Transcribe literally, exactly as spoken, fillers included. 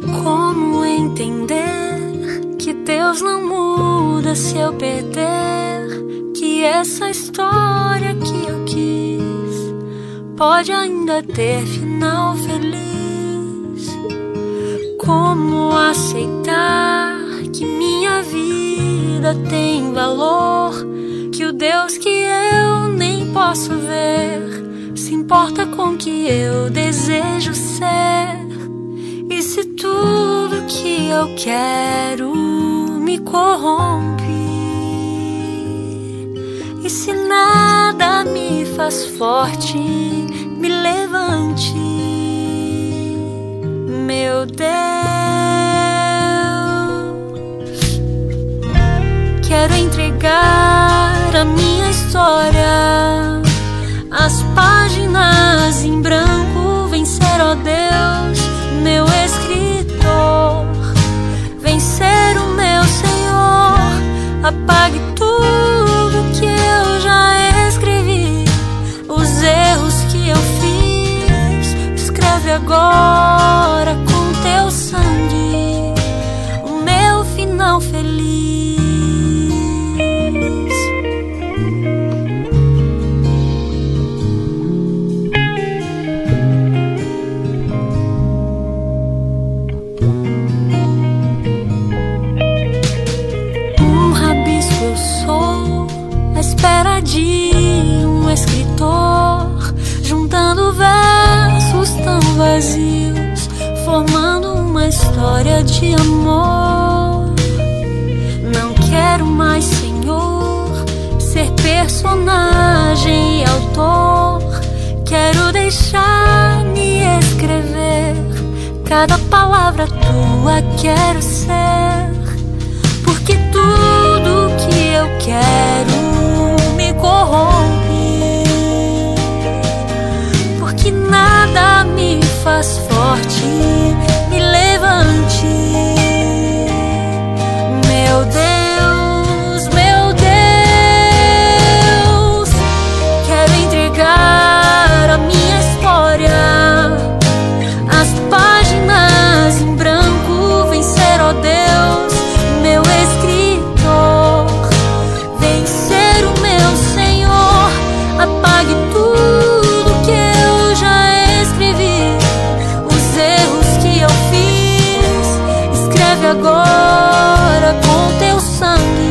Como entender que Deus não muda se eu perder? Que essa história que eu quis pode ainda ter final feliz? Como aceitar que minha vida tem valor? Que o Deus que eu nem posso ver se importa com o que eu desejo ser? E se tudo que eu quero me corrompe? E se nada me faz forte, me levante, meu Deus? Quero entregar a minha história, as páginas em branco, vencer, ó Deus, meu escritor, vencer o meu Senhor. Apague tudo que eu já escrevi, os erros que eu fiz. Escreve agora com teu sangue o meu final feliz. Espera de um escritor, juntando versos tão vazios, formando uma história de amor. Não quero mais, Senhor, ser personagem e autor. Quero deixar-me escrever cada palavra tua, quero ser, porque tudo que eu quero me corrompe, porque nada me faz forte, me levante, meu Deus, meu Deus. Quero entregar a minha história, as páginas em branco, vencer, ó Deus, meu escritor, vencer o meu Senhor. Apague tudo que eu já escrevi, os erros que eu fiz. Escreve agora com teu sangue